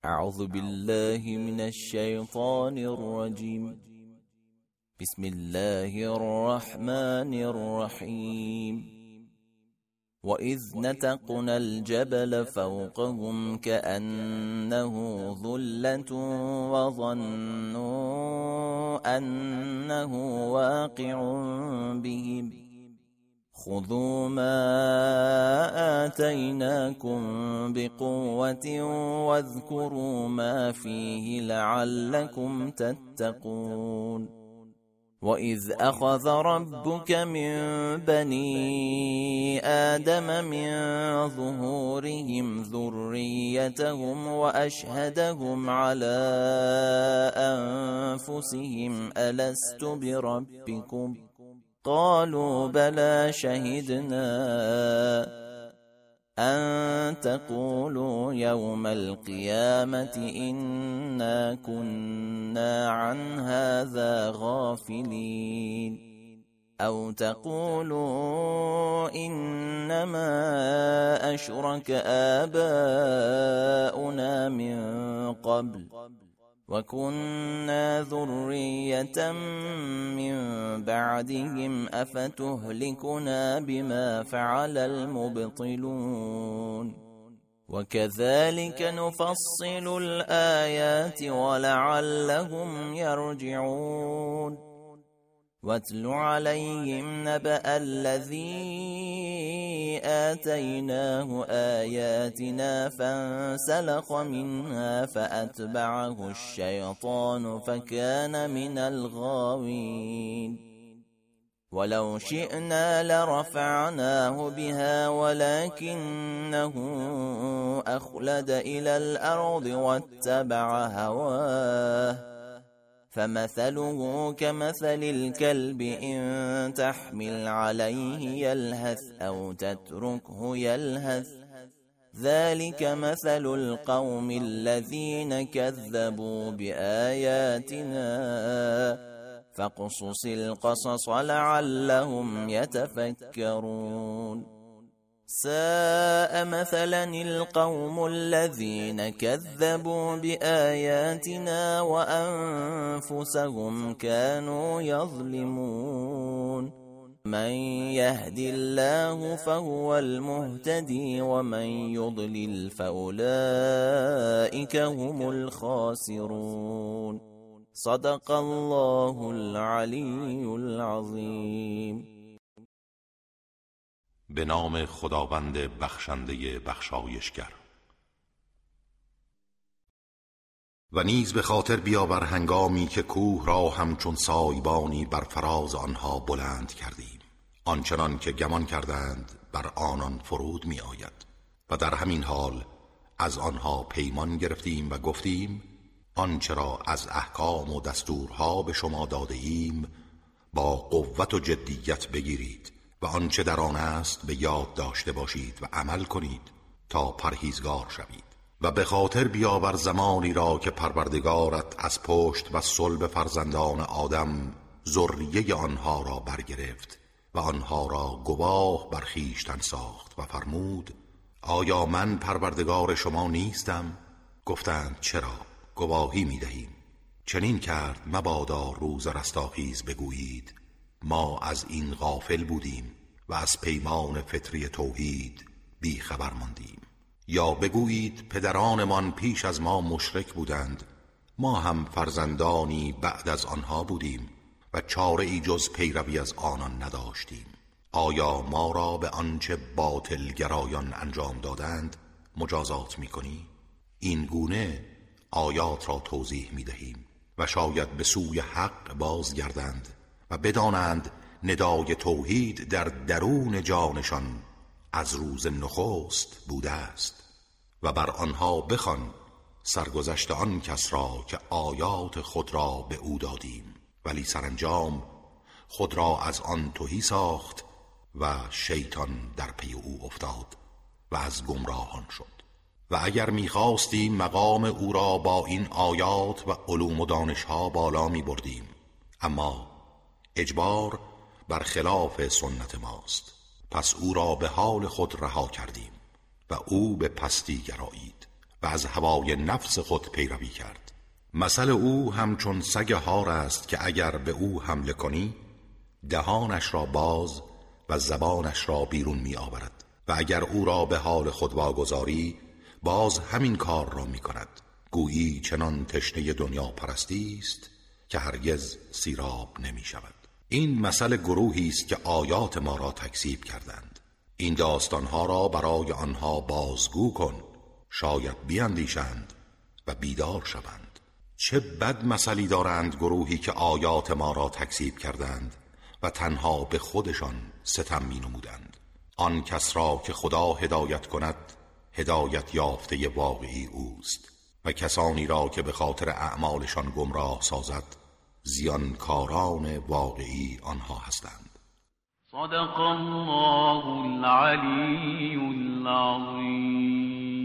أعوذ بالله من الشيطان الرجيم. بسم الله الرحمن الرحيم. وإذ نتقنا الجبل فوقهم كأنه ظلة وظنوا أنه واقع بهم خذوا ما آتيناكم بقوة واذكروا ما فيه لعلكم تتقون. وإذ أخذ ربك من بني آدم من ظهورهم ذريتهم وأشهدهم على أنفسهم ألست بربكم قالوا بلى شهدنا أن تقولوا يوم القيامة إنا كنا عن هذا غافلين أو تقولوا إنما أشرك آباؤنا من قبل وكنا ذرية من بعدهم أفتهلكنا بما فعل المبطلون وكذلك نفصل الآيات ولعلهم يرجعون. واتل عليهم نبأ الذي آتيناه آياتنا فانسلخ منها فأتبعه الشيطان فكان من الغاوين. ولو شئنا لرفعناه بها ولكنه أخلد إلى الأرض واتبع هواه فمثله كمثل الكلب إن تحمل عليه يلهث أو تتركه يلهث ذلك مثل القوم الذين كذبوا بآياتنا فاقصص القصص لعلهم يتفكرون. ساء مثلا القوم الذين كذبوا بآياتنا وأنفسهم كانوا يظلمون. من يهد الله فهو المهتدي ومن يضلل فأولئك هم الخاسرون. صدق الله العلي العظيم. به نام خداوند بخشنده بخشایشگر. و نیز به خاطر بیاور هنگامی که کوه را همچون سایبانی بر فراز آنها بلند کردیم آنچنان که گمان کردند بر آنان فرود می آید و در همین حال از آنها پیمان گرفتیم و گفتیم آنچه را از احکام و دستورها به شما داده ایم با قوت و جدیت بگیرید و آنچه در آن است به یاد داشته باشید و عمل کنید تا پرهیزگار شوید. و به خاطر بیاور زمانی را که پروردگارت از پشت و صلب فرزندان آدم ذریه آنها را برگرفت و آنها را گواه بر خویشتن ساخت و فرمود آیا من پروردگار شما نیستم؟ گفتند چرا؟ گواهی می‌دهیم. چنین کرد مبادا روز رستاخیز بگویید ما از این غافل بودیم و از پیمان فطری توحید بی خبر ماندیم. یا بگویید پدرانمان پیش از ما مشرک بودند ما هم فرزندانی بعد از آنها بودیم و چاره ای جز پیروی از آنان نداشتیم. آیا ما را به آنچه باطل گرایان انجام دادند مجازات می‌کنی؟ این گونه آیات را توضیح می‌دهیم و شاید به سوی حق بازگردند و بدانند ندای توحید در درون جانشان از روز نخست بوده است. و بر آنها بخوان سرگذشت آن کس را که آیات خود را به او دادیم ولی سرانجام خود را از آن تهی ساخت و شیطان در پی او افتاد و از گمراهان شد. و اگر می‌خواستیم مقام او را با این آیات و علوم و دانش‌ها بالا می‌بردیم اما اجبار بر خلاف سنت ماست، پس او را به حال خود رها کردیم و او به پستی گرایید و و از هوای نفس خود پیروی کرد. مثل او همچون سگ هار است که اگر به او حمله کنی دهانش را باز و زبانش را بیرون می آورد و اگر او را به حال خود واگذاری باز همین کار را می کند. گویی چنان تشنه دنیا پرستی است که هرگز سیراب نمی شود. این مثل گروهی است که آیات ما را تکذیب کردند. این داستانها را برای آنها بازگو کن، شاید بیندیشند و بیدار شوند. چه بد مثلی دارند گروهی که آیات ما را تکذیب کردند و تنها به خودشان ستم می نمودند. آن کس را که خدا هدایت کند هدایت یافته واقعی اوست و کسانی را که به خاطر اعمالشان گمراه سازد زیانکاران واقعی آنها هستند. صدق الله العلی العظیم.